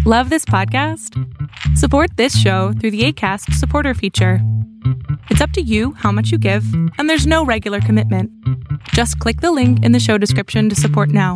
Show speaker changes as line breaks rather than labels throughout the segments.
Love this podcast? Support this show through the Acast supporter feature. It's up to you how much you give, and there's no regular commitment. Just click the link in the show description to support now.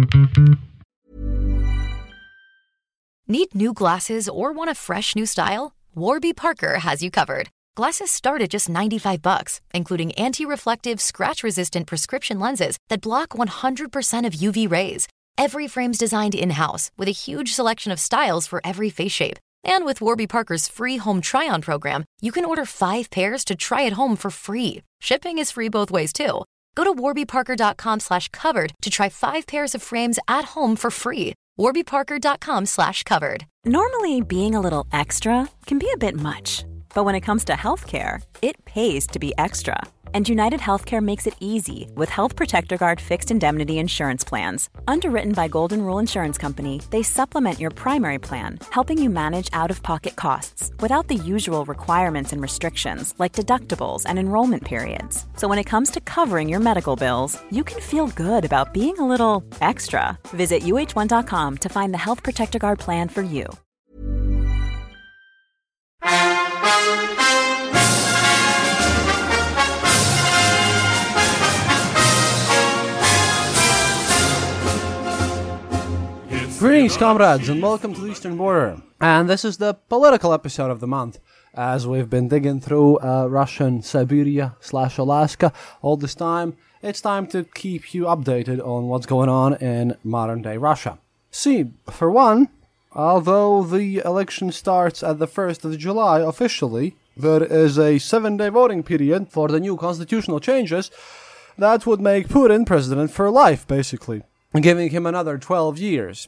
Need new glasses or want a fresh new style? Warby Parker has you covered. Glasses start at just $95, including anti-reflective, scratch-resistant prescription lenses that block 100% of UV rays. Every frame's designed in-house with a huge selection of styles for every face shape. And with Warby Parker's free home try-on program, you can order 5 pairs to try at home for free. Shipping is free both ways, too. Go to warbyparker.com/covered to try 5 pairs of frames at home for free. warbyparker.com/covered.
Normally, being a little extra can be a bit much. But when it comes to healthcare, it pays to be extra. And United Healthcare makes it easy with Health Protector Guard fixed indemnity insurance plans. Underwritten by Golden Rule Insurance Company, they supplement your primary plan, helping you manage out-of-pocket costs without the usual requirements and restrictions like deductibles and enrollment periods. So when it comes to covering your medical bills, you can feel good about being a little extra. Visit uh1.com to find the Health Protector Guard plan for you.
Greetings, comrades, and welcome to the Eastern Border. And this is the political episode of the month, as we've been digging through Russian Siberia/Alaska all this time. It's time to keep you updated on what's going on in modern-day Russia. See, for one, although the election starts at the 1st of July officially, there is a 7-day voting period for the new constitutional changes that would make Putin president for life, basically, giving him another 12 years.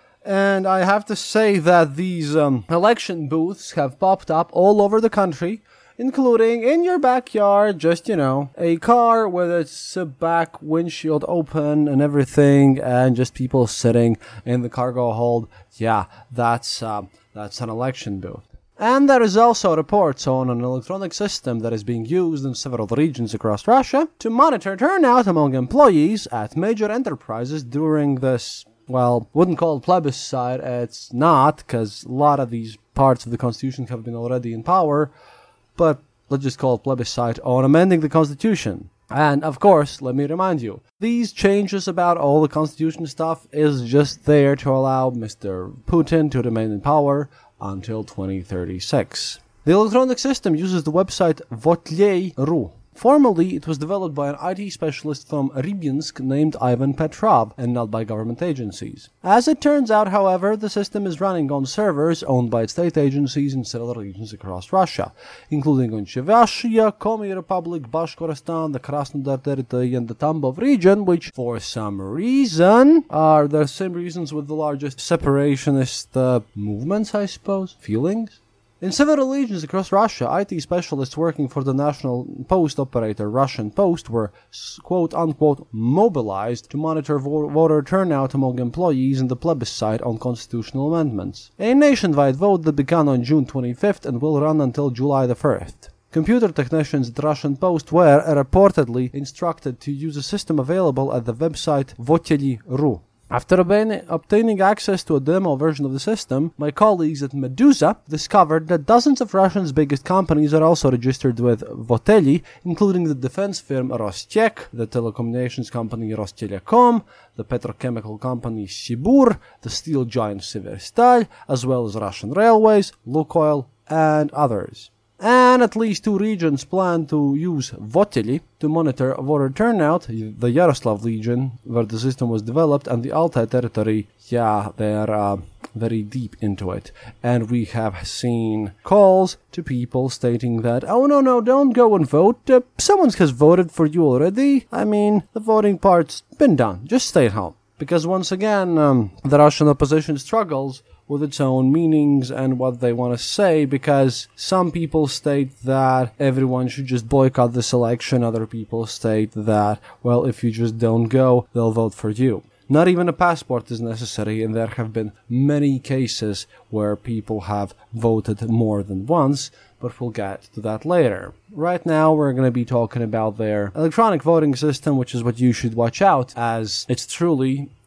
And I have to say that these election booths have popped up all over the country, including in your backyard, just, a car with its back windshield open and everything, and just people sitting in the cargo hold. Yeah, that's an election booth. And there is also reports on an electronic system that is being used in several regions across Russia to monitor turnout among employees at major enterprises during this, wouldn't call it plebiscite, it's not, because a lot of these parts of the Constitution have been already in power, but let's just call it plebiscite on amending the Constitution. And, of course, let me remind you, these changes about all the Constitution stuff is just there to allow Mr. Putin to remain in power until 2036. The electronic system uses the website Votley.ru. Formerly, it was developed by an IT specialist from Rybinsk named Ivan Petrov, and not by government agencies. As it turns out, however, the system is running on servers owned by state agencies in several regions across Russia, including on Chuvashia, Komi Republic, Bashkortostan, the Krasnodar territory, and the Tambov region, which, for some reason, are the same reasons with the largest separationist movements, I suppose, feelings. In several regions across Russia, IT specialists working for the national post operator Russian Post were quote-unquote mobilized to monitor voter turnout among employees in the plebiscite on constitutional amendments. A nationwide vote that began on June 25th and will run until July the 1st. Computer technicians at Russian Post were reportedly instructed to use a system available at the website Votley.ru. After obtaining access to a demo version of the system, my colleagues at Medusa discovered that dozens of Russia's biggest companies are also registered with Votley, including the defense firm Rostec, the telecommunications company Rostelecom, the petrochemical company Sibur, the steel giant Severstal, as well as Russian Railways, Lukoil, and others. And at least 2 regions plan to use Votley to monitor voter turnout, the Yaroslav region, where the system was developed, and the Altai territory. Yeah, they're very deep into it. And we have seen calls to people stating that, oh no, don't go and vote, someone has voted for you already. I mean, the voting part's been done, just stay at home. Because once again, the Russian opposition struggles with its own meanings and what they want to say, because some people state that everyone should just boycott this election, other people state that, well, if you just don't go, they'll vote for you. Not even a passport is necessary, and there have been many cases where people have voted more than once, but we'll get to that later. Right now, we're going to be talking about their electronic voting system, which is what you should watch out, as it's truly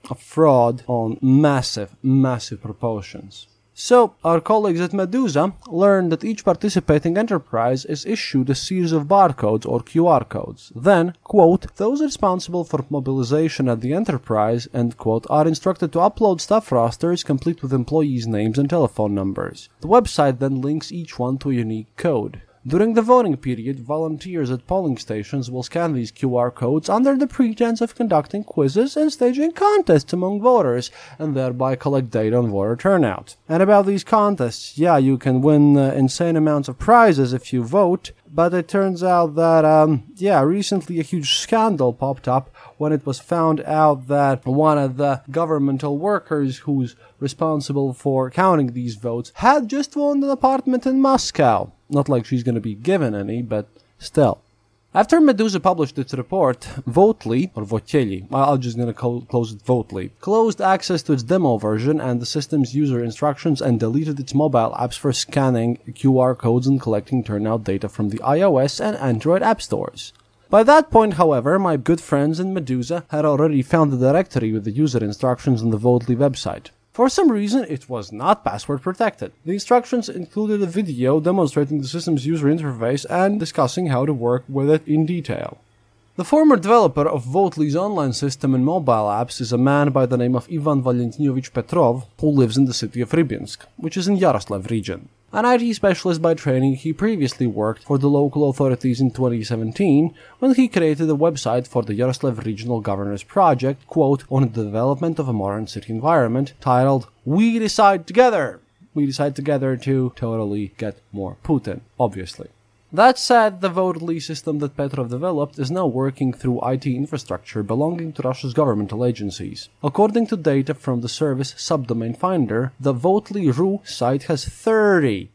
a fraud on massive, massive proportions. So, our colleagues at Medusa learned that each participating enterprise is issued a series of barcodes or QR codes. Then, quote, those responsible for mobilization at the enterprise, end quote, are instructed to upload staff rosters complete with employees' names and telephone numbers. The website then links each one to a unique code. During the voting period, volunteers at polling stations will scan these QR codes under the pretense of conducting quizzes and staging contests among voters, and thereby collect data on voter turnout. And about these contests, yeah, you can win insane amounts of prizes if you vote, but it turns out that, recently a huge scandal popped up when it was found out that one of the governmental workers who's responsible for counting these votes had just won an apartment in Moscow. Not like she's going to be given any, but still. After Medusa published its report, Votely, or Voteli, I'm just going to close it Votely, closed access to its demo version and the system's user instructions and deleted its mobile apps for scanning QR codes and collecting turnout data from the iOS and Android app stores. By that point, however, my good friends in Medusa had already found the directory with the user instructions on the Votely website. For some reason, it was not password protected. The instructions included a video demonstrating the system's user interface and discussing how to work with it in detail. The former developer of Votely's online system and mobile apps is a man by the name of Ivan Valentinovich Petrov, who lives in the city of Rybinsk, which is in Yaroslav region. An IT specialist by training, he previously worked for the local authorities in 2017 when he created a website for the Yaroslav Regional Governors Project, quote, on the development of a modern city environment, titled, We Decide Together! We decide together to totally get more Putin, obviously. That said, the Votely system that Petrov developed is now working through IT infrastructure belonging to Russia's governmental agencies. According to data from the service Subdomain Finder, the Votely.ru site has 30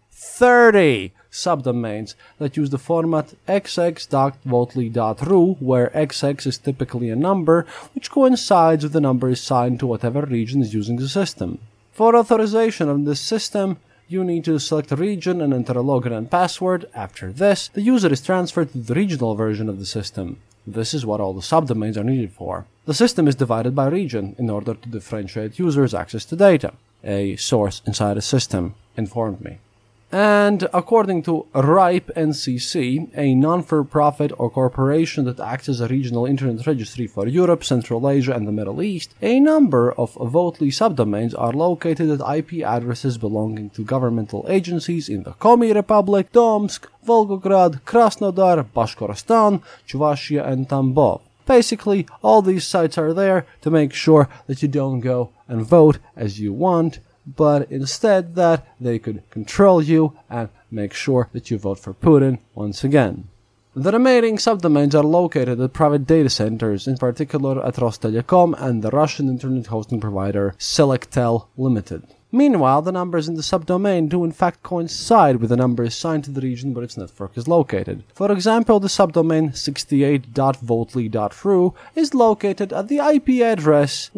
subdomains that use the format xx.votely.ru, where xx is typically a number, which coincides with the number assigned to whatever region is using the system. For authorization of this system, you need to select a region and enter a login and password. After this, the user is transferred to the regional version of the system. This is what all the subdomains are needed for. The system is divided by region in order to differentiate users' access to data. A source inside a system informed me. And according to RIPE NCC, a non-for-profit or corporation that acts as a regional internet registry for Europe, Central Asia, and the Middle East, a number of Votely subdomains are located at IP addresses belonging to governmental agencies in the Komi Republic, Tomsk, Volgograd, Krasnodar, Bashkortostan, Chuvashia, and Tambov. Basically, all these sites are there to make sure that you don't go and vote as you want, but instead that they could control you and make sure that you vote for Putin once again. The remaining subdomains are located at private data centers, in particular at Rostelecom and the Russian internet hosting provider Selectel Limited. Meanwhile, the numbers in the subdomain do in fact coincide with the number assigned to the region where its network is located. For example, the subdomain 68.votely.ru is located at the IP address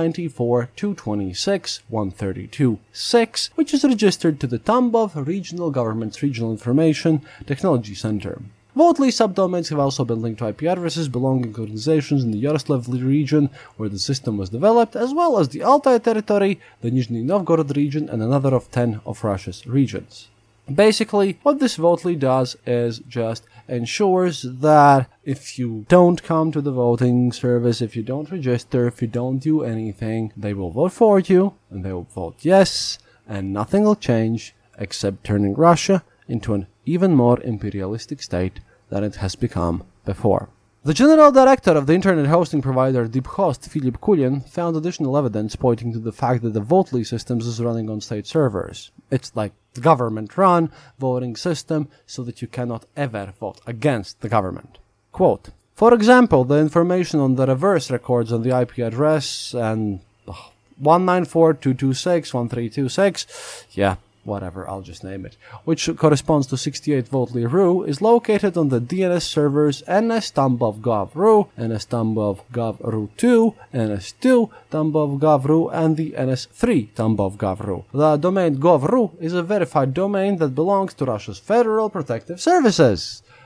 194.226.132.6, which is registered to the Tambov Regional Government's Regional Information Technology Center. Votely subdomains have also been linked to IP addresses belonging to organizations in the Yaroslav region where the system was developed, as well as the Altai territory, the Nizhny Novgorod region, and another of 10 of Russia's regions. Basically, what this Votely does is just ensures that if you don't come to the voting service, if you don't register, if you don't do anything, they will vote for you, and they will vote yes, and nothing will change except turning Russia into an even more imperialistic state than it has become before. The general director of the internet hosting provider DeepHost, Philip Kulin, found additional evidence pointing to the fact that the Votely systems is running on state servers. It's like the government-run voting system, so that you cannot ever vote against the government. Quote, for example, the information on the reverse records on the IP address and 194.226.132.6, whatever, I'll just name it, which corresponds to 68 Votely.ru, is located on the DNS servers ns-tambov.gov.ru, ns-tambov.gov.ru2, ns2 tambov.gov.ru, and the ns3 tambov.gov.ru. The domain gov.ru is a verified domain that belongs to Russia's Federal Protective Services.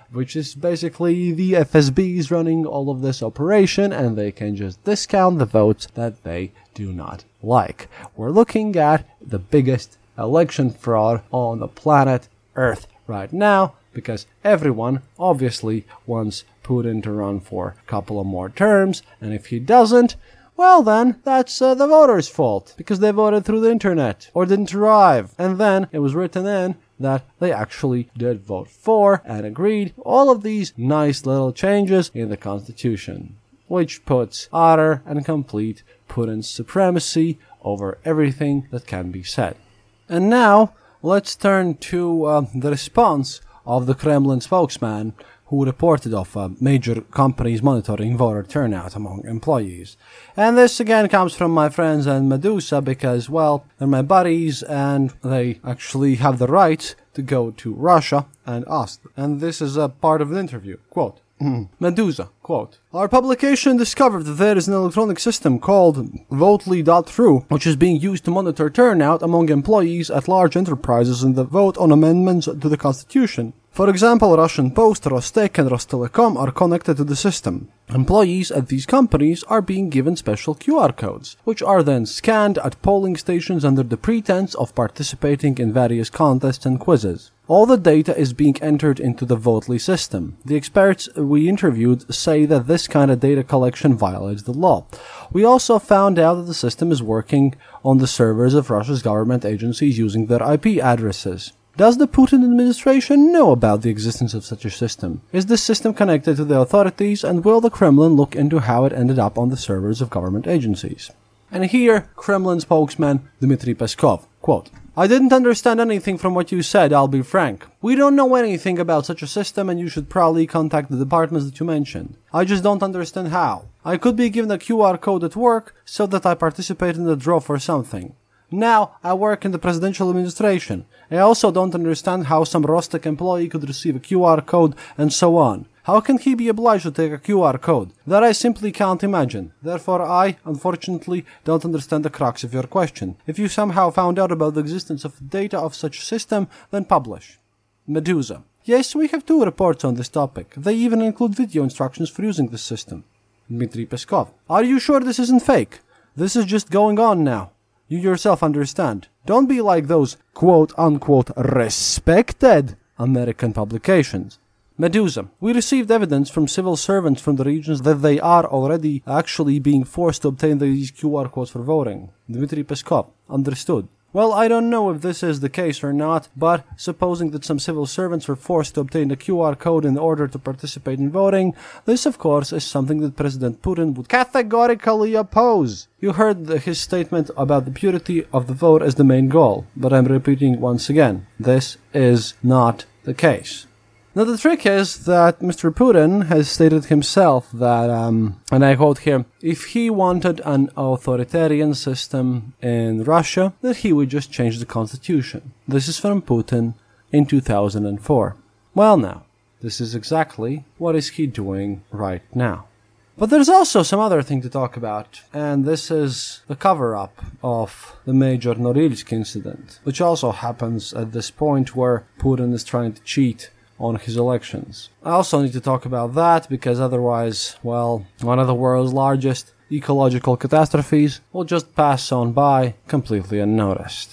which is basically the FSBs running all of this operation, and they can just discount the votes that they do not like. We're looking at the biggest election fraud on the planet Earth right now, because everyone obviously wants Putin to run for a couple of more terms, and if he doesn't, well then, that's the voters' fault, because they voted through the internet, or didn't arrive, and then it was written in that they actually did vote for and agreed all of these nice little changes in the Constitution, which puts utter and complete Putin's supremacy over everything that can be said. And now, let's turn to the response of the Kremlin spokesman who reported of major companies monitoring voter turnout among employees. And this again comes from my friends at Medusa because, well, they're my buddies and they actually have the right to go to Russia and ask. And this is a part of the interview. Quote, Medusa, quote, "Our publication discovered that there is an electronic system called Votely.ru, which is being used to monitor turnout among employees at large enterprises in the vote on amendments to the Constitution. For example, Russian Post, Rostec, and Rostelecom are connected to the system. Employees at these companies are being given special QR codes, which are then scanned at polling stations under the pretense of participating in various contests and quizzes. All the data is being entered into the Votely system. The experts we interviewed say that this kind of data collection violates the law. We also found out that the system is working on the servers of Russia's government agencies using their IP addresses. Does the Putin administration know about the existence of such a system? Is this system connected to the authorities, and will the Kremlin look into how it ended up on the servers of government agencies?" And here, Kremlin spokesman Dmitry Peskov, quote, "I didn't understand anything from what you said, I'll be frank. We don't know anything about such a system, and you should probably contact the departments that you mentioned. I just don't understand how. I could be given a QR code at work so that I participate in the draw for something. Now, I work in the presidential administration. I also don't understand how some Rostec employee could receive a QR code and so on. How can he be obliged to take a QR code? That I simply can't imagine. Therefore, I, unfortunately, don't understand the crux of your question. If you somehow found out about the existence of data of such a system, then publish." Medusa. "Yes, we have 2 reports on this topic. They even include video instructions for using this system." Dmitry Peskov. "Are you sure this isn't fake? This is just going on now. You yourself understand. Don't be like those quote-unquote respected American publications." Medusa. "We received evidence from civil servants from the regions that they are already actually being forced to obtain these QR codes for voting." Dmitry Peskov. "Understood. Well, I don't know if this is the case or not, but supposing that some civil servants were forced to obtain a QR code in order to participate in voting, this of course is something that President Putin would categorically oppose. You heard his statement about the purity of the vote as the main goal, but I'm repeating once again, this is not the case. Now the trick is that Mr. Putin has stated himself that, and I quote here, if he wanted an authoritarian system in Russia, that he would just change the constitution. This is from Putin in 2004. Well now, this is exactly what is he doing right now. But there's also some other thing to talk about, and this is the cover-up of the Major Norilsk incident, which also happens at this point where Putin is trying to cheat on his elections. I also need to talk about that because otherwise, well, one of the world's largest ecological catastrophes will just pass on by completely unnoticed.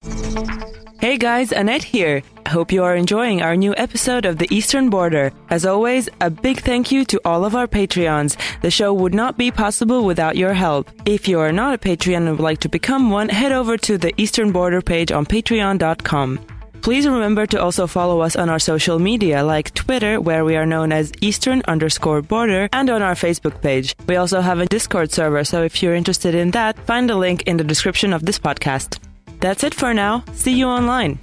Hey guys, Annette here. Hope you are enjoying our new episode of The Eastern Border. As always, a big thank you to all of our Patreons. The show would not be possible without your help. If you are not a Patreon and would like to become one, head over to the Eastern Border page on patreon.com. Please remember to also follow us on our social media like Twitter, where we are known as Eastern_Border, and on our Facebook page. We also have a Discord server, so if you're interested in that, find a link in the description of this podcast. That's it for now. See you online.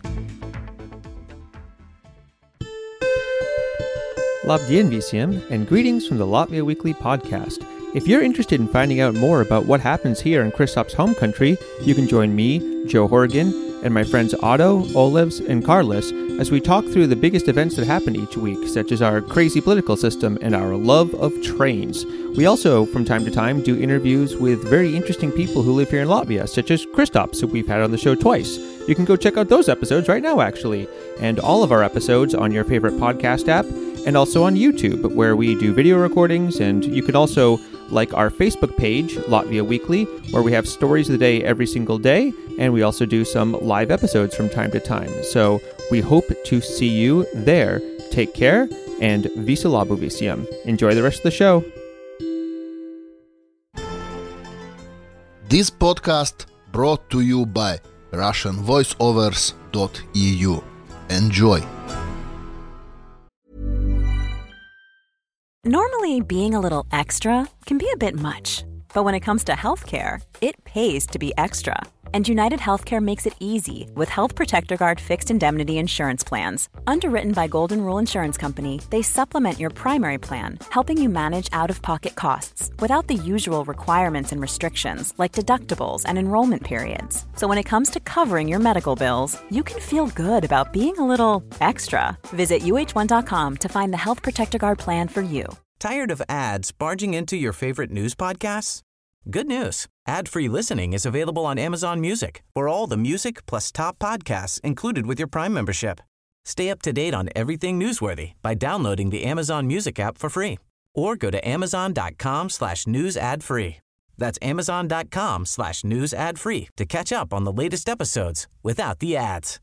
Labdien visiem, and greetings from the Latvia Weekly podcast. If you're interested in finding out more about what happens here in Kristap's home country, you can join me, Joe Horgan, and my friends Otto, Olivs, and Carlos as we talk through the biggest events that happen each week, such as our crazy political system and our love of trains. We also, from time to time, do interviews with very interesting people who live here in Latvia, such as Kristaps, who we've had on the show twice. You can go check out those episodes right now, actually, and all of our episodes on your favorite podcast app. and also on YouTube, where we do video recordings. And you could also like our Facebook page, Latvia Weekly, where we have stories of the day every single day, and we also do some live episodes from time to time. So we hope to see you there. Take care, and visu labu visiem. Enjoy the rest of the show.
This podcast brought to you by RussianVoiceovers.eu. Enjoy.
Normally, being a little extra can be a bit much, but when it comes to healthcare, it pays to be extra. And United Healthcare makes it easy with Health Protector Guard fixed indemnity insurance plans. Underwritten by Golden Rule Insurance Company, they supplement your primary plan, helping you manage out-of-pocket costs without the usual requirements and restrictions like deductibles and enrollment periods. So when it comes to covering your medical bills, you can feel good about being a little extra. Visit uh1.com to find the Health Protector Guard plan for you.
Tired of ads barging into your favorite news podcasts? Good news. Ad-free listening is available on Amazon Music for all the music plus top podcasts included with your Prime membership. Stay up to date on everything newsworthy by downloading the Amazon Music app for free or go to amazon.com/news ad free. That's amazon.com/news ad free to catch up on the latest episodes without the ads.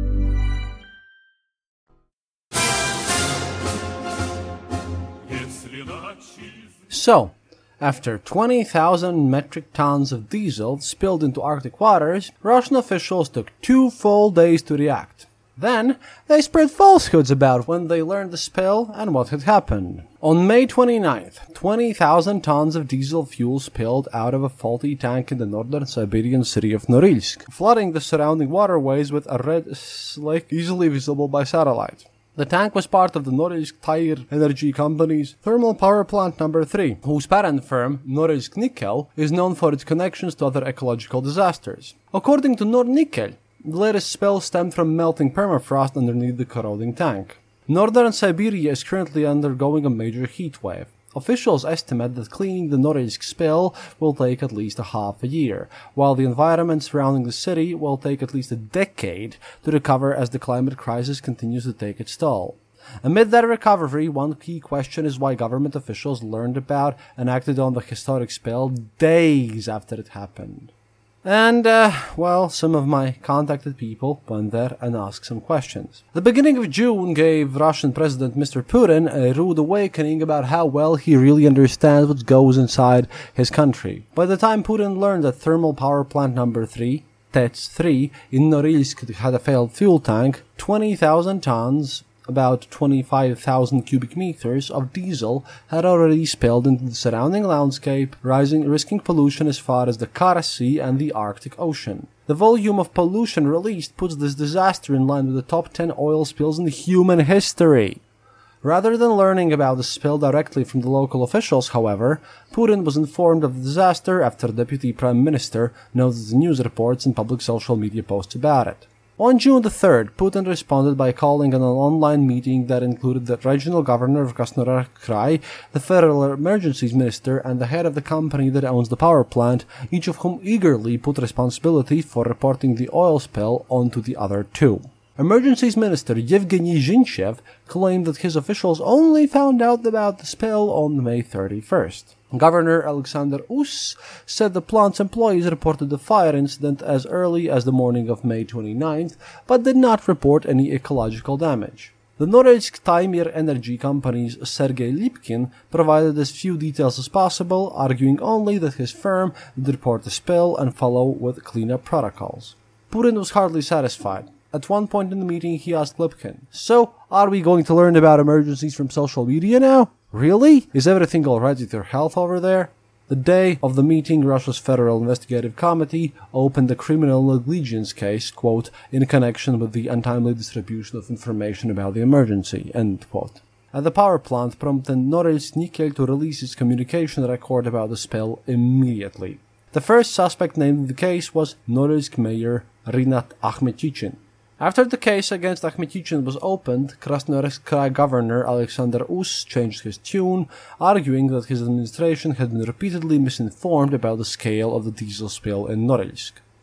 So, after 20,000 metric tons of diesel spilled into Arctic waters, Russian officials took 2 full days to react. Then, they spread falsehoods about when they learned the spill and what had happened. On May 29th, 20,000 tons of diesel fuel spilled out of a faulty tank in the northern Siberian city of Norilsk, flooding the surrounding waterways with a red slick easily visible by satellite. The tank was part of the Norilsk Tyr Energy Company's thermal power plant number 3, whose parent firm, Norilsk Nickel, is known for its connections to other ecological disasters. According to Nornickel, the latest spill stemmed from melting permafrost underneath the corroding tank. Northern Siberia is currently undergoing a major heat wave. Officials estimate that cleaning the Norilsk spill will take at least a half a year, while the environment surrounding the city will take at least a decade to recover as the climate crisis continues to take its toll. Amid that recovery, one key question is why government officials learned about and acted on the historic spill days after it happened. And, some of my contacted people went there and asked some questions. The beginning of June gave Russian President Mr. Putin a rude awakening about how well he really understands what goes inside his country. By the time Putin learned that thermal power plant number 3, TETS-3, in Norilsk had a failed fuel tank, 20,000 tons, about 25,000 cubic meters of diesel had already spilled into the surrounding landscape, risking pollution as far as the Kara Sea and the Arctic Ocean. The volume of pollution released puts this disaster in line with the top 10 oil spills in human history. Rather than learning about the spill directly from the local officials, however, Putin was informed of the disaster after Deputy Prime Minister noted the news reports and public social media posts about it. On June the 3rd, Putin responded by calling an online meeting that included the regional governor of Krasnoyarsk Krai, the federal emergencies minister, and the head of the company that owns the power plant, each of whom eagerly put responsibility for reporting the oil spill onto the other two. Emergencies Minister Yevgeny Zhinchev claimed that his officials only found out about the spill on May 31st. Governor Alexander Us said the plant's employees reported the fire incident as early as the morning of May 29th, but did not report any ecological damage. The Norilsk Tyr Energy Company's Sergei Lipkin provided as few details as possible, arguing only that his firm did report the spill and follow with cleanup protocols. Putin was hardly satisfied. At one point in the meeting, he asked Lipkin, "So, are we going to learn about emergencies from social media now? Really? Is everything alright with your health over there?" The day of the meeting, Russia's Federal Investigative Committee opened a criminal negligence case, quote, in connection with the untimely distribution of information about the emergency, end quote. At the power plant, prompted Norilsk Nickel to release its communication record about the spill immediately. The first suspect named in the case was Norilsk Mayor Rinat Akhmetychin. After the case against Akhmetychin was opened, Krasnoyarsk Krai Governor Alexander Us changed his tune, arguing that his administration had been repeatedly misinformed about the scale of the diesel spill in Norilsk.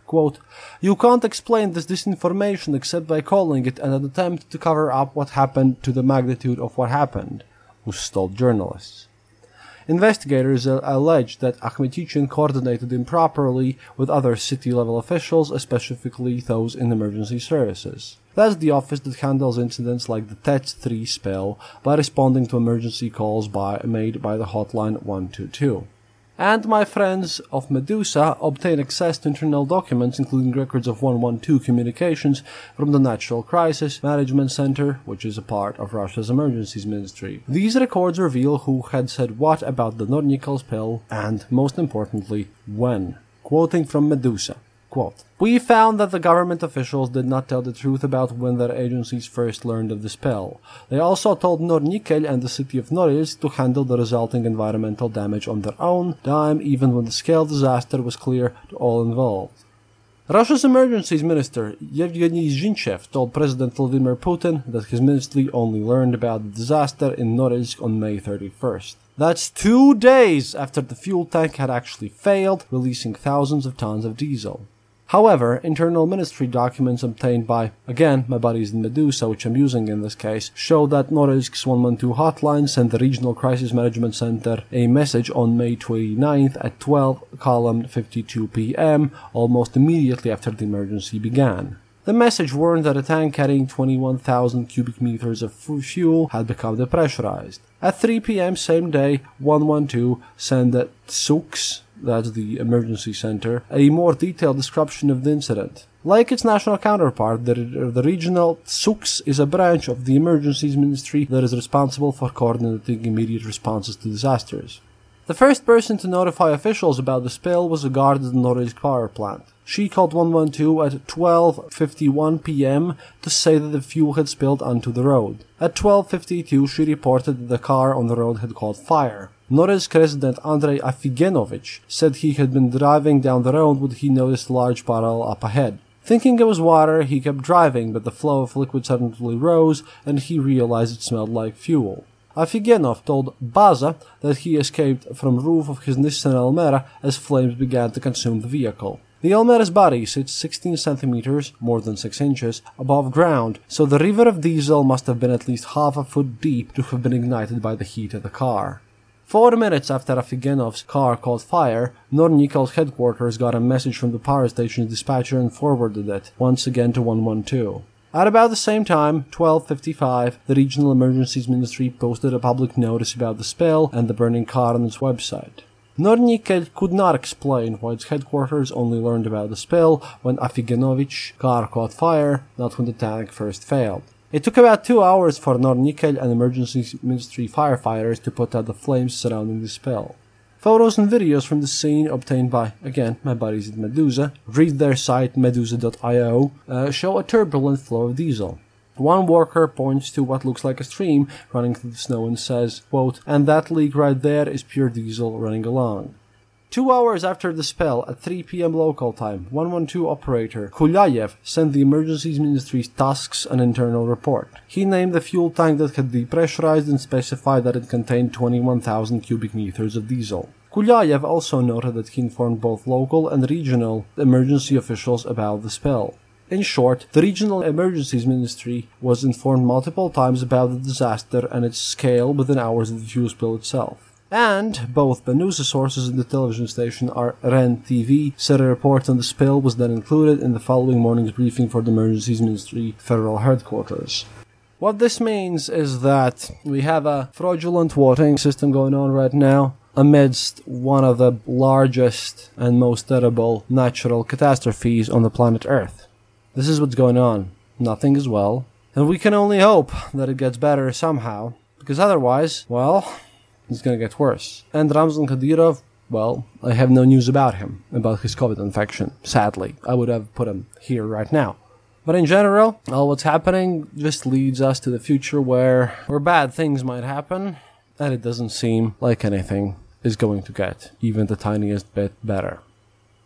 Quote, "You can't explain this disinformation except by calling it an attempt to cover up what happened to the magnitude of what happened," Us told journalists. Investigators allege that Akhmetychyn coordinated improperly with other city-level officials, specifically those in emergency services. That's the office that handles incidents like the TET-3 spill by responding to emergency calls made by the hotline 122. And my friends of Medusa obtain access to internal documents, including records of 112 communications from the Natural Crisis Management Center, which is a part of Russia's Emergencies Ministry. These records reveal who had said what about the Nornikol spill, and, most importantly, when. Quoting from Medusa, quote, "We found that the government officials did not tell the truth about when their agencies first learned of the spill. They also told Nornikel and the city of Norilsk to handle the resulting environmental damage on their own dime, even when the scale of disaster was clear to all involved." Russia's emergencies minister Yevgeny Zhinchev told President Vladimir Putin that his ministry only learned about the disaster in Norilsk on May 31st. That's 2 days after the fuel tank had actually failed, releasing thousands of tons of diesel. However, internal ministry documents obtained by, again, my buddies in Medusa, which I'm using in this case, show that Norilsk's 112 hotline sent the Regional Crisis Management Center a message on May 29th at 12:52 p.m., almost immediately after the emergency began. The message warned that a tank carrying 21,000 cubic meters of fuel had become depressurized. At 3 p.m. same day, 112 sent the TSUX, that's the emergency center, a more detailed description of the incident. Like its national counterpart, the regional TSUX is a branch of the Emergencies Ministry that is responsible for coordinating immediate responses to disasters. The first person to notify officials about the spill was a guard at the Norilsk power plant. She called 112 at 12:51 p.m. to say that the fuel had spilled onto the road. At 12:52, she reported that the car on the road had caught fire. Norilsk resident Andrei Afigenovich said he had been driving down the road when he noticed a large puddle up ahead. Thinking it was water, he kept driving, but the flow of liquid suddenly rose, and he realized it smelled like fuel. Afigenov told Baza that he escaped from the roof of his Nissan Almera as flames began to consume the vehicle. The Almera's body sits 16 centimeters, more than 6 inches, above ground, so the river of diesel must have been at least half a foot deep to have been ignited by the heat of the car. 4 minutes after Afigenov's car caught fire, Nornikol's headquarters got a message from the power station's dispatcher and forwarded it, once again to 112. At about the same time, 12:55, the Regional Emergencies Ministry posted a public notice about the spill and the burning car on its website. Nornikel could not explain why its headquarters only learned about the spill when Afigenovic's car caught fire, not when the tank first failed. It took about 2 hours for Nornikel and Emergency Ministry firefighters to put out the flames surrounding the spill. Photos and videos from the scene obtained by, again, my buddies at Medusa, read their site medusa.io, show a turbulent flow of diesel. One worker points to what looks like a stream running through the snow and says, quote, "And that leak right there is pure diesel running along." 2 hours after the spill, at 3 p.m. local time, 112 operator Kulyayev sent the Emergencies Ministry's tasks an internal report. He named the fuel tank that had depressurized and specified that it contained 21,000 cubic meters of diesel. Kulyayev also noted that he informed both local and regional emergency officials about the spill. In short, the Regional Emergencies Ministry was informed multiple times about the disaster and its scale within hours of the fuel spill itself. And both Medusa sources in the television station REN TV said a report on the spill was then included in the following morning's briefing for the Emergencies Ministry Federal Headquarters. What this means is that we have a fraudulent voting system going on right now amidst one of the largest and most terrible natural catastrophes on the planet Earth. This is what's going on. Nothing is well. And we can only hope that it gets better somehow, because otherwise, well, it's going to get worse. And Ramzan Kadyrov, well, I have no news about him, about his COVID infection, sadly. I would have put him here right now. But in general, all what's happening just leads us to the future where bad things might happen, and it doesn't seem like anything is going to get even the tiniest bit better.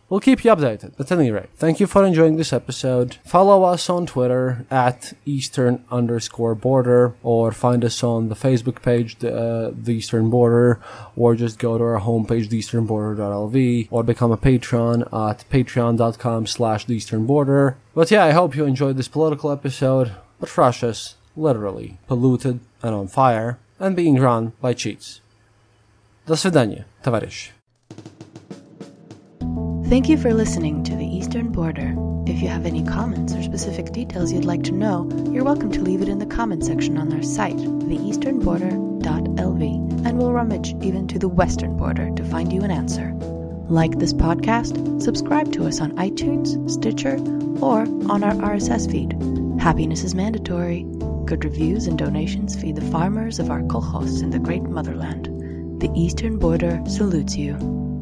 we'll keep you updated. At any rate, thank you for enjoying this episode. Follow us on Twitter at Eastern_Border, or find us on the Facebook page, the Eastern Border, or just go to our homepage, theeasternborder.lv, or become a patron at patreon.com/theeasternborder. But yeah, I hope you enjoyed this political episode. But Russia's literally polluted and on fire and being run by cheats. До свидания, товарищи.
Thank you for listening to The Eastern Border. If you have any comments or specific details you'd like to know, you're welcome to leave it in the comment section on our site, theeasternborder.lv, and we'll rummage even to the western border to find you an answer. Like this podcast, subscribe to us on iTunes, Stitcher, or on our RSS feed. Happiness is mandatory. Good reviews and donations feed the farmers of our kolkhozs in the great motherland. The Eastern Border salutes you.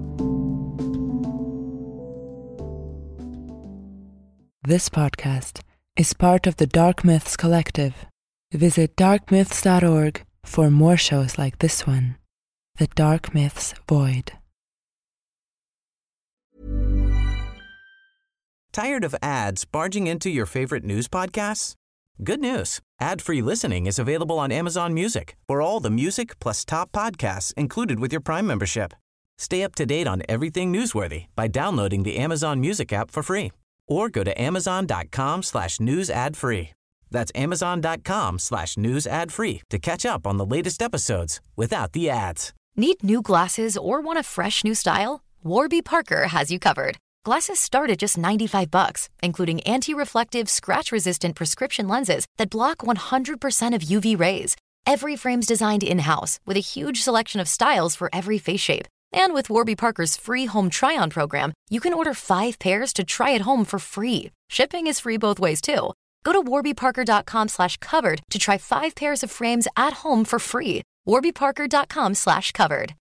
This podcast is part of the Dark Myths Collective. Visit darkmyths.org for more shows like this one, The Dark Myths Void.
Tired of ads barging into your favorite news podcasts? Good news. Ad-free listening is available on Amazon Music for all the music plus top podcasts included with your Prime membership. Stay up to date on everything newsworthy by downloading the Amazon Music app for free. Or go to amazon.com/news ad free. That's amazon.com/news ad free to catch up on the latest episodes without the ads.
Need new glasses or want a fresh new style? Warby Parker has you covered. Glasses start at just $95, including anti-reflective, scratch-resistant prescription lenses that block 100% of UV rays. Every frame's designed in-house with a huge selection of styles for every face shape. And with Warby Parker's free home try-on program, you can order 5 pairs to try at home for free. Shipping is free both ways, too. Go to warbyparker.com/covered to try 5 pairs of frames at home for free. warbyparker.com/covered.